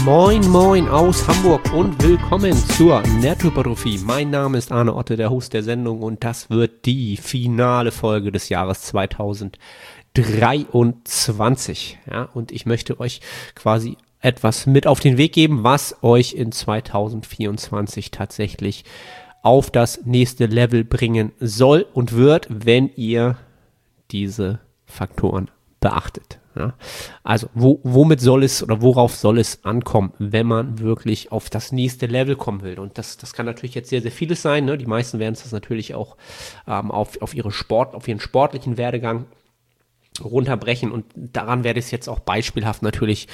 Moin Moin aus Hamburg und willkommen zur Nettohypertrophie. Mein Name ist Arne Otte, der Host der Sendung, und das wird die finale Folge des Jahres 2023. Ja, und ich möchte euch quasi etwas mit auf den Weg geben, was euch in 2024 tatsächlich auf das nächste Level bringen soll und wird, wenn ihr diese Faktoren beachtet. Ja, also womit soll es oder worauf soll es ankommen, wenn man wirklich auf das nächste Level kommen will? Und das kann natürlich jetzt sehr, sehr vieles sein. Ne? Die meisten werden es das natürlich auch auf ihren sportlichen Werdegang runterbrechen. Und daran werde ich es jetzt auch beispielhaft natürlich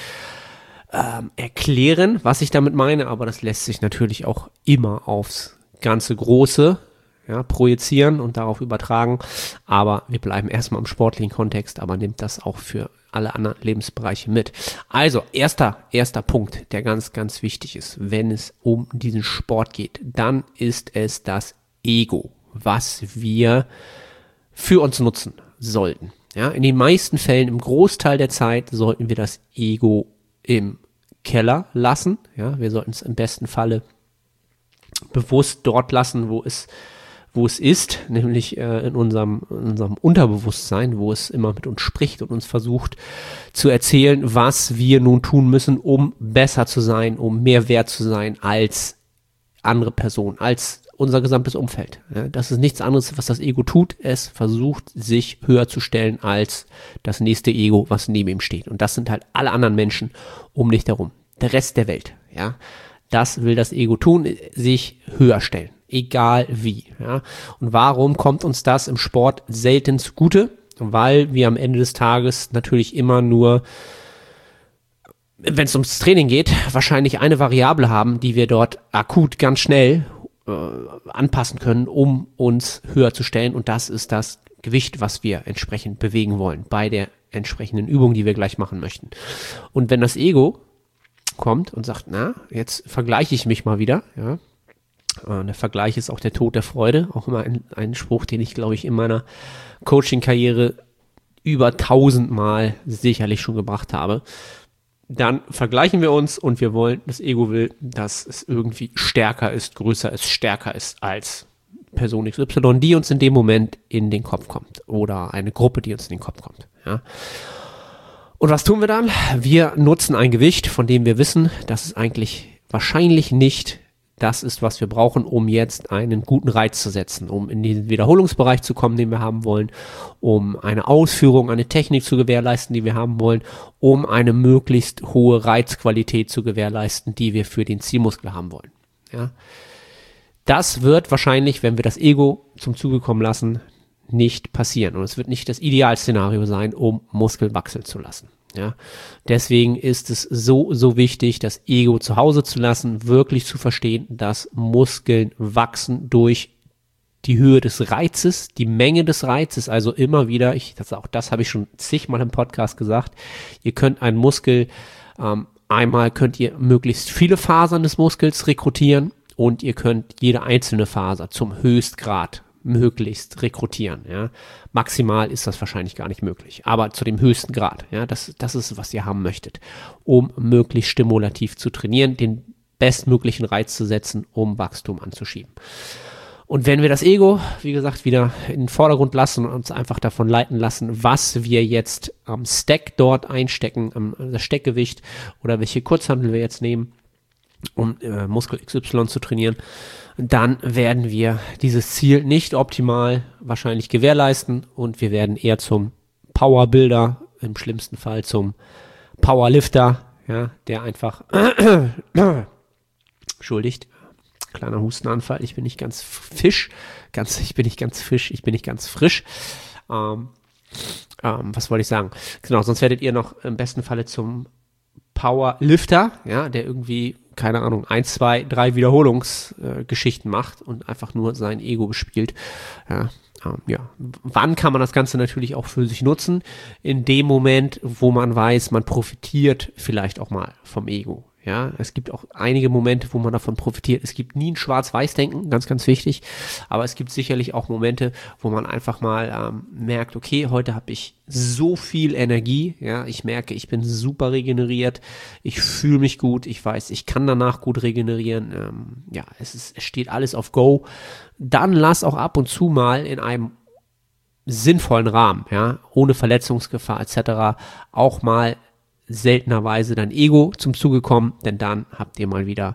erklären, was ich damit meine. Aber das lässt sich natürlich auch immer aufs ganze Große projizieren und darauf übertragen. Aber wir bleiben erstmal im sportlichen Kontext, aber nehmt das auch für alle anderen Lebensbereiche mit. Also, erster Punkt, der ganz, ganz wichtig ist, wenn es um diesen Sport geht, dann ist es das Ego, was wir für uns nutzen sollten. Ja, in den meisten Fällen, im Großteil der Zeit, sollten wir das Ego im Keller lassen. Ja, wir sollten es im besten Falle bewusst dort lassen, wo es ist, nämlich in unserem Unterbewusstsein, wo es immer mit uns spricht und uns versucht zu erzählen, was wir nun tun müssen, um besser zu sein, um mehr wert zu sein als andere Personen, als unser gesamtes Umfeld. Ja, das ist nichts anderes, was das Ego tut. Es versucht, sich höher zu stellen als das nächste Ego, was neben ihm steht. Und das sind halt alle anderen Menschen um dich herum. Der Rest der Welt. Ja, das will das Ego tun, sich höher stellen. Egal wie. Ja. Und warum kommt uns das im Sport selten zugute? Weil wir am Ende des Tages natürlich immer nur, wenn es ums Training geht, wahrscheinlich eine Variable haben, die wir dort akut ganz schnell anpassen können, um uns höher zu stellen. Und das ist das Gewicht, was wir entsprechend bewegen wollen bei der entsprechenden Übung, die wir gleich machen möchten. Und wenn das Ego kommt und sagt, na, jetzt vergleiche ich mich mal wieder, ja, der Vergleich ist auch der Tod der Freude, auch immer ein Spruch, den ich, glaube ich, in meiner Coaching-Karriere über 1000 Mal sicherlich schon gebracht habe. Dann vergleichen wir uns und wir wollen, das Ego will, dass es irgendwie stärker ist, größer ist, stärker ist als Person XY, die uns in dem Moment in den Kopf kommt oder eine Gruppe, die uns in den Kopf kommt. Ja. Und was tun wir dann? Wir nutzen ein Gewicht, von dem wir wissen, dass es eigentlich wahrscheinlich nicht das ist, was wir brauchen, um jetzt einen guten Reiz zu setzen, um in den Wiederholungsbereich zu kommen, den wir haben wollen, um eine Ausführung, eine Technik zu gewährleisten, die wir haben wollen, um eine möglichst hohe Reizqualität zu gewährleisten, die wir für den Zielmuskel haben wollen. Ja. Das wird wahrscheinlich, wenn wir das Ego zum Zuge kommen lassen, nicht passieren. Und es wird nicht das Idealszenario sein, um Muskeln wachsen zu lassen. Ja, deswegen ist es so wichtig, das Ego zu Hause zu lassen, wirklich zu verstehen, dass Muskeln wachsen durch die Höhe des Reizes, die Menge des Reizes, also immer wieder, das habe ich schon zigmal im Podcast gesagt, ihr könnt einen Muskel, einmal könnt ihr möglichst viele Fasern des Muskels rekrutieren und ihr könnt jede einzelne Faser zum Höchstgrad möglichst rekrutieren. Ja. Maximal ist das wahrscheinlich gar nicht möglich, aber zu dem höchsten Grad. Ja, das ist, was ihr haben möchtet, um möglichst stimulativ zu trainieren, den bestmöglichen Reiz zu setzen, um Wachstum anzuschieben. Und wenn wir das Ego, wie gesagt, wieder in den Vordergrund lassen und uns einfach davon leiten lassen, was wir jetzt am Stack dort einstecken, das Steckgewicht oder welche Kurzhantel wir jetzt nehmen, um Muskel XY zu trainieren, dann werden wir dieses Ziel nicht optimal wahrscheinlich gewährleisten und wir werden eher zum Powerbuilder, im schlimmsten Fall zum Powerlifter, ja, der einfach entschuldigt, kleiner Hustenanfall, ich bin nicht ganz frisch. Was wollte ich sagen? Genau, sonst werdet ihr noch im besten Falle zum Powerlifter, ja, der irgendwie, keine Ahnung, 1, 2, 3 Wiederholungsgeschichten macht und einfach nur sein Ego bespielt. Ja, wann kann man das Ganze natürlich auch für sich nutzen? In dem Moment, wo man weiß, man profitiert vielleicht auch mal vom Ego. Ja, es gibt auch einige Momente, wo man davon profitiert. Es gibt nie ein Schwarz-Weiß-Denken, ganz, ganz wichtig. Aber es gibt sicherlich auch Momente, wo man einfach mal merkt, okay, heute habe ich so viel Energie. Ja, ich merke, ich bin super regeneriert. Ich fühle mich gut. Ich weiß, ich kann danach gut regenerieren. Ja, es steht alles auf Go. Dann lass auch ab und zu mal in einem sinnvollen Rahmen, ja, ohne Verletzungsgefahr etc. auch mal seltenerweise dein Ego zum Zuge kommen, denn dann habt ihr mal wieder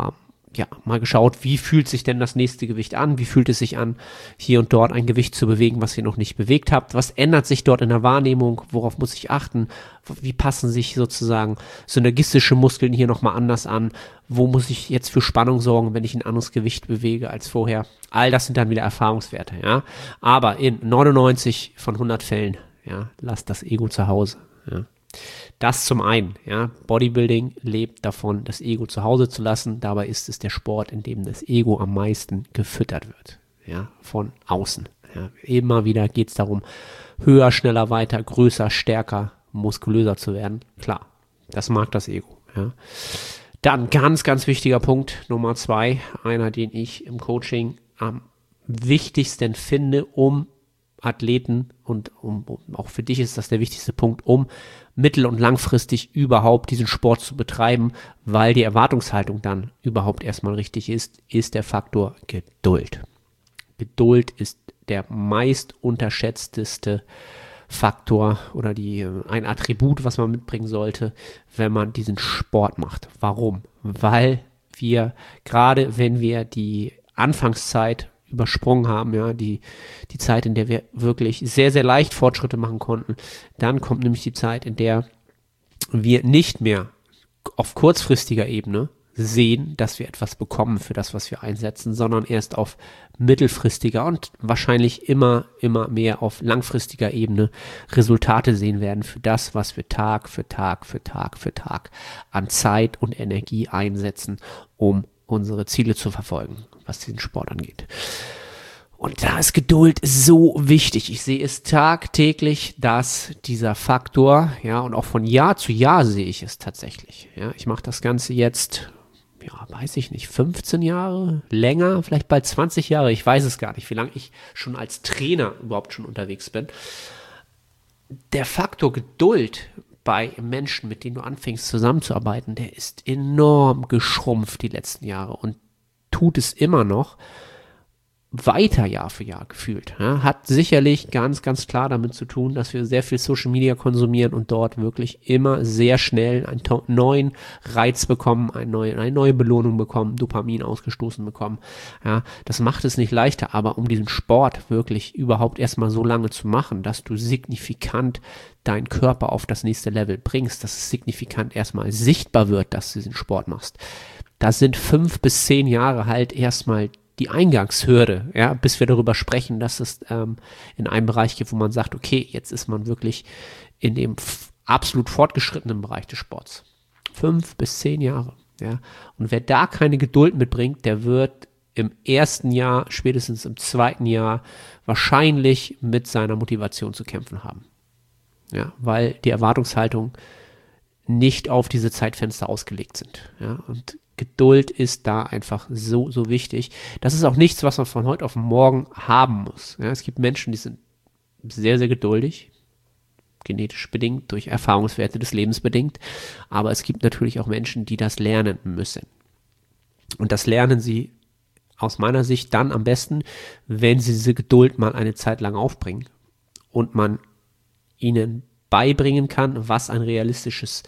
mal geschaut, wie fühlt sich denn das nächste Gewicht an, wie fühlt es sich an, hier und dort ein Gewicht zu bewegen, was ihr noch nicht bewegt habt, was ändert sich dort in der Wahrnehmung, worauf muss ich achten, wie passen sich sozusagen synergistische Muskeln hier nochmal anders an, wo muss ich jetzt für Spannung sorgen, wenn ich ein anderes Gewicht bewege als vorher, all das sind dann wieder Erfahrungswerte, ja, aber in 99 von 100 Fällen, ja, lasst das Ego zu Hause, ja. Das zum einen, ja, Bodybuilding lebt davon, das Ego zu Hause zu lassen. Dabei ist es der Sport, in dem das Ego am meisten gefüttert wird, ja, von außen. Ja. Immer wieder geht es darum, höher, schneller, weiter, größer, stärker, muskulöser zu werden. Klar, das mag das Ego. Ja. Dann ganz, ganz wichtiger Punkt, Nummer 2, einer, den ich im Coaching am wichtigsten finde, um Athleten und auch für dich ist das der wichtigste Punkt, um mittel- und langfristig überhaupt diesen Sport zu betreiben, weil die Erwartungshaltung dann überhaupt erstmal richtig ist der Faktor Geduld. Geduld ist der meist unterschätzteste Faktor oder ein Attribut, was man mitbringen sollte, wenn man diesen Sport macht. Warum? Weil wir, gerade wenn wir die Anfangszeit übersprungen haben, ja, die Zeit, in der wir wirklich sehr, sehr leicht Fortschritte machen konnten. Dann kommt nämlich die Zeit, in der wir nicht mehr auf kurzfristiger Ebene sehen, dass wir etwas bekommen für das, was wir einsetzen, sondern erst auf mittelfristiger und wahrscheinlich immer mehr auf langfristiger Ebene Resultate sehen werden für das, was wir Tag für Tag an Zeit und Energie einsetzen, um unsere Ziele zu verfolgen, was diesen Sport angeht. Und da ist Geduld so wichtig. Ich sehe es tagtäglich, dass dieser Faktor, ja, und auch von Jahr zu Jahr sehe ich es tatsächlich. Ja, ich mache das Ganze jetzt, ja, weiß ich nicht, 15 Jahre, länger, vielleicht bald 20 Jahre. Ich weiß es gar nicht, wie lange ich schon als Trainer überhaupt schon unterwegs bin. Der Faktor Geduld bei Menschen, mit denen du anfängst zusammenzuarbeiten, der ist enorm geschrumpft die letzten Jahre und tut es immer noch weiter Jahr für Jahr gefühlt. Ja, hat sicherlich ganz, ganz klar damit zu tun, dass wir sehr viel Social Media konsumieren und dort wirklich immer sehr schnell einen neuen Reiz bekommen, eine neue Belohnung bekommen, Dopamin ausgestoßen bekommen. Ja, das macht es nicht leichter, aber um diesen Sport wirklich überhaupt erstmal so lange zu machen, dass du signifikant deinen Körper auf das nächste Level bringst, dass es signifikant erstmal sichtbar wird, dass du diesen Sport machst. Da sind 5 bis 10 Jahre halt erstmal die Eingangshürde, ja, bis wir darüber sprechen, dass es in einem Bereich gibt, wo man sagt, okay, jetzt ist man wirklich in dem absolut fortgeschrittenen Bereich des Sports. 5 bis 10 Jahre, ja. Und wer da keine Geduld mitbringt, der wird im ersten Jahr, spätestens im zweiten Jahr wahrscheinlich mit seiner Motivation zu kämpfen haben. Ja, weil die Erwartungshaltung nicht auf diese Zeitfenster ausgelegt sind, ja, und Geduld ist da einfach so, so wichtig. Das ist auch nichts, was man von heute auf morgen haben muss. Ja, es gibt Menschen, die sind sehr, sehr geduldig, genetisch bedingt, durch Erfahrungswerte des Lebens bedingt. Aber es gibt natürlich auch Menschen, die das lernen müssen. Und das lernen sie aus meiner Sicht dann am besten, wenn sie diese Geduld mal eine Zeit lang aufbringen und man ihnen beibringen kann, was ein realistisches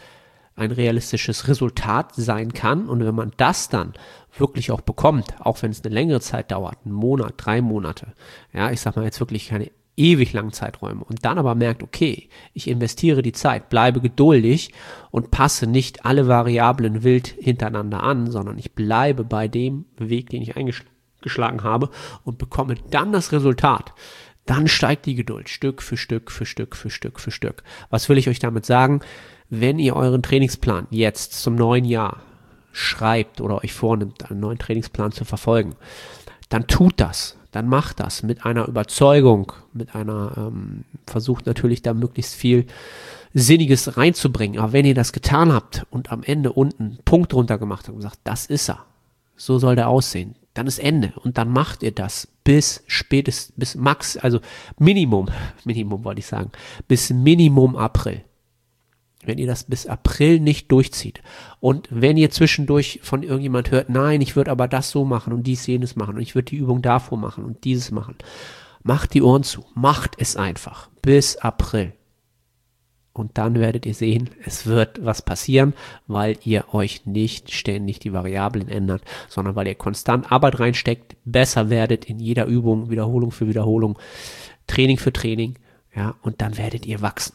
Resultat sein kann. Und wenn man das dann wirklich auch bekommt, auch wenn es eine längere Zeit dauert, 1 Monat, 3 Monate, ja, ich sag mal jetzt wirklich keine ewig langen Zeiträume und dann aber merkt, okay, ich investiere die Zeit, bleibe geduldig und passe nicht alle Variablen wild hintereinander an, sondern ich bleibe bei dem Weg, den ich eingeschlagen habe und bekomme dann das Resultat. Dann steigt die Geduld Stück für Stück für Stück für Stück für Stück. Was will ich euch damit sagen? Wenn ihr euren Trainingsplan jetzt zum neuen Jahr schreibt oder euch vornimmt, einen neuen Trainingsplan zu verfolgen, dann tut das, dann macht das mit einer Überzeugung, mit einer, versucht natürlich da möglichst viel Sinniges reinzubringen. Aber wenn ihr das getan habt und am Ende unten einen Punkt drunter gemacht habt und sagt, das ist er, so soll der aussehen, dann ist Ende. Und dann macht ihr das bis Max, also Minimum wollte ich sagen, bis Minimum April. Wenn ihr das bis April nicht durchzieht und wenn ihr zwischendurch von irgendjemand hört, nein, ich würde aber das so machen und dies, jenes machen und ich würde die Übung davor machen und dieses machen, macht die Ohren zu, macht es einfach bis April. Und dann werdet ihr sehen, es wird was passieren, weil ihr euch nicht ständig die Variablen ändert, sondern weil ihr konstant Arbeit reinsteckt, besser werdet in jeder Übung, Wiederholung für Wiederholung, Training für Training, ja, und dann werdet ihr wachsen.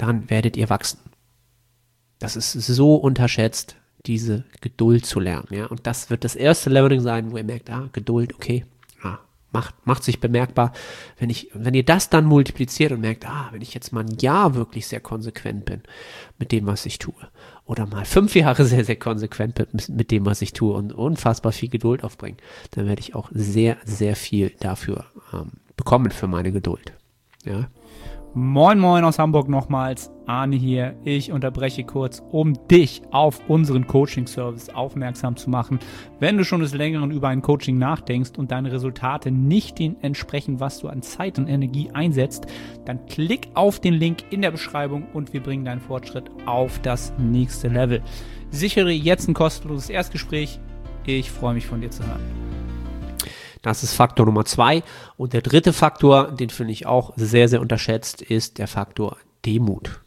Das ist so unterschätzt, diese Geduld zu lernen, ja, und das wird das erste Learning sein, wo ihr merkt, Geduld, okay, macht sich bemerkbar. Wenn ihr das dann multipliziert und merkt, wenn ich jetzt mal ein Jahr wirklich sehr konsequent bin mit dem, was ich tue, oder mal 5 Jahre sehr, sehr konsequent bin mit dem, was ich tue und unfassbar viel Geduld aufbringen, dann werde ich auch sehr, sehr viel dafür bekommen für meine Geduld, ja. Moin Moin aus Hamburg nochmals, Arne hier. Ich unterbreche kurz, um dich auf unseren Coaching-Service aufmerksam zu machen. Wenn du schon des Längeren über ein Coaching nachdenkst und deine Resultate nicht dem entsprechen, was du an Zeit und Energie einsetzt, dann klick auf den Link in der Beschreibung und wir bringen deinen Fortschritt auf das nächste Level. Sichere jetzt ein kostenloses Erstgespräch. Ich freue mich, von dir zu hören. Das ist Faktor Nummer 2. Und der dritte Faktor, den finde ich auch sehr, sehr unterschätzt, ist der Faktor Demut.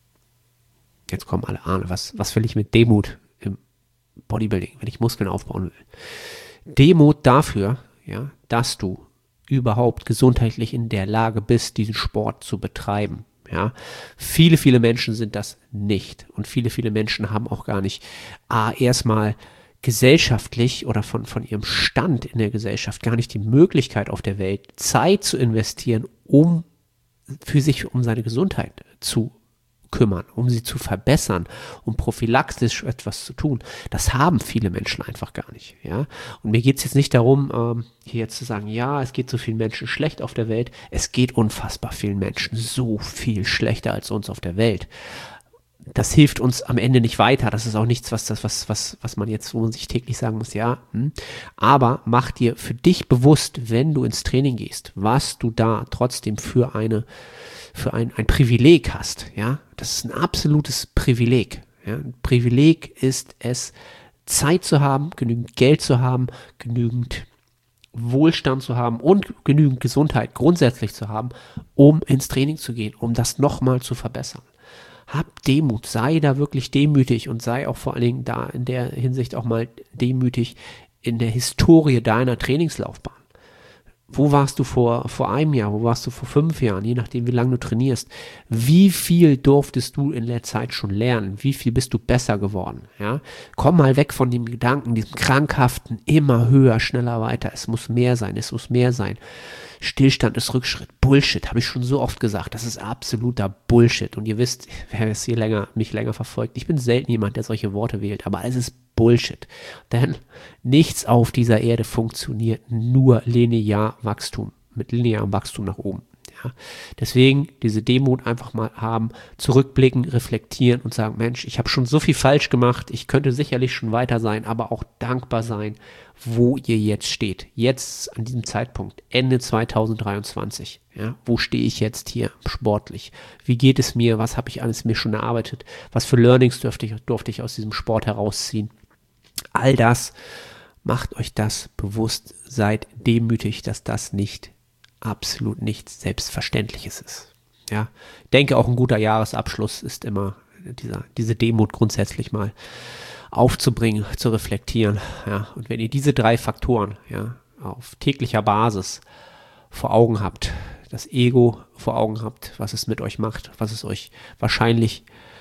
Jetzt kommen alle Ahne, was will ich mit Demut im Bodybuilding, wenn ich Muskeln aufbauen will? Demut dafür, ja, dass du überhaupt gesundheitlich in der Lage bist, diesen Sport zu betreiben. Ja, viele, viele Menschen sind das nicht. Und viele, viele Menschen haben auch gar nicht erstmal gesellschaftlich oder von ihrem Stand in der Gesellschaft gar nicht die Möglichkeit auf der Welt, Zeit zu investieren, um seine Gesundheit zu kümmern, um sie zu verbessern, um prophylaktisch etwas zu tun. Das haben viele Menschen einfach gar nicht. Ja? Und mir geht es jetzt nicht darum, hier jetzt zu sagen, ja, es geht so vielen Menschen schlecht auf der Welt. Es geht unfassbar vielen Menschen so viel schlechter als uns auf der Welt. Das hilft uns am Ende nicht weiter. Das ist auch nichts, was man jetzt, wo man sich täglich sagen muss, aber mach dir für dich bewusst, wenn du ins Training gehst, was du da trotzdem für ein Privileg hast, ja. Das ist ein absolutes Privileg, ja. Ein Privileg ist es, Zeit zu haben, genügend Geld zu haben, genügend Wohlstand zu haben und genügend Gesundheit grundsätzlich zu haben, um ins Training zu gehen, um das nochmal zu verbessern. Hab Demut, sei da wirklich demütig und sei auch vor allen Dingen da in der Hinsicht auch mal demütig in der Historie deiner Trainingslaufbahn. Wo warst du vor einem Jahr, wo warst du vor 5 Jahren, je nachdem wie lange du trainierst? Wie viel durftest du in der Zeit schon lernen? Wie viel bist du besser geworden? Ja? Komm mal weg von dem Gedanken, diesem krankhaften, immer höher, schneller, weiter. Es muss mehr sein, es muss mehr sein. Stillstand ist Rückschritt. Bullshit, habe ich schon so oft gesagt. Das ist absoluter Bullshit. Und ihr wisst, wer mich länger verfolgt, ich bin selten jemand, der solche Worte wählt, aber es ist Bullshit. Denn nichts auf dieser Erde funktioniert nur linear Wachstum, mit linearem Wachstum nach oben. Ja. Deswegen diese Demut einfach mal haben, zurückblicken, reflektieren und sagen, Mensch, ich habe schon so viel falsch gemacht, ich könnte sicherlich schon weiter sein, aber auch dankbar sein, wo ihr jetzt steht. Jetzt an diesem Zeitpunkt, Ende 2023. Ja, wo stehe ich jetzt hier sportlich? Wie geht es mir? Was habe ich alles mir schon erarbeitet? Was für Learnings durfte ich aus diesem Sport herausziehen? All das, macht euch das bewusst, seid demütig, dass das absolut nichts Selbstverständliches ist. Ja, ich denke auch ein guter Jahresabschluss ist immer diese Demut grundsätzlich mal aufzubringen, zu reflektieren. Ja, und wenn ihr diese 3 Faktoren auf täglicher Basis vor Augen habt, das Ego vor Augen habt, was es mit euch macht, was es euch wahrscheinlich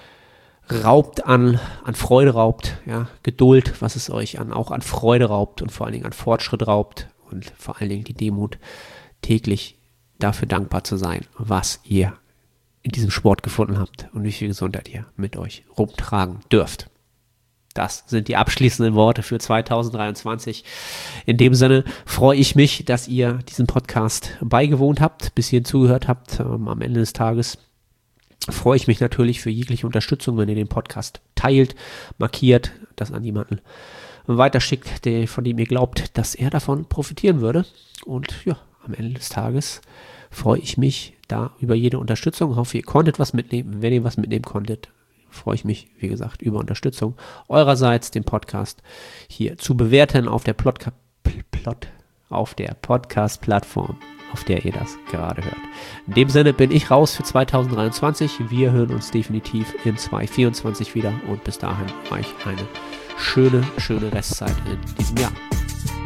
raubt an Freude raubt, ja, Geduld, was es euch auch an Freude raubt und vor allen Dingen an Fortschritt raubt und vor allen Dingen die Demut, täglich dafür dankbar zu sein, was ihr in diesem Sport gefunden habt und wie viel Gesundheit ihr mit euch rumtragen dürft. Das sind die abschließenden Worte für 2023. In dem Sinne freue ich mich, dass ihr diesem Podcast beigewohnt habt, bis hierhin zugehört habt am Ende des Tages. freue ich mich natürlich für jegliche Unterstützung, wenn ihr den Podcast teilt, markiert, das an jemanden weiterschickt, von dem ihr glaubt, dass er davon profitieren würde. Und ja, am Ende des Tages freue ich mich da über jede Unterstützung. Hoffe, ihr konntet was mitnehmen. Wenn ihr was mitnehmen konntet, freue ich mich, wie gesagt, über Unterstützung eurerseits, den Podcast hier zu bewerten auf der Podcast-Plattform, auf der ihr das gerade hört. In dem Sinne bin ich raus für 2023. Wir hören uns definitiv in 2024 wieder und bis dahin euch eine schöne Restzeit in diesem Jahr.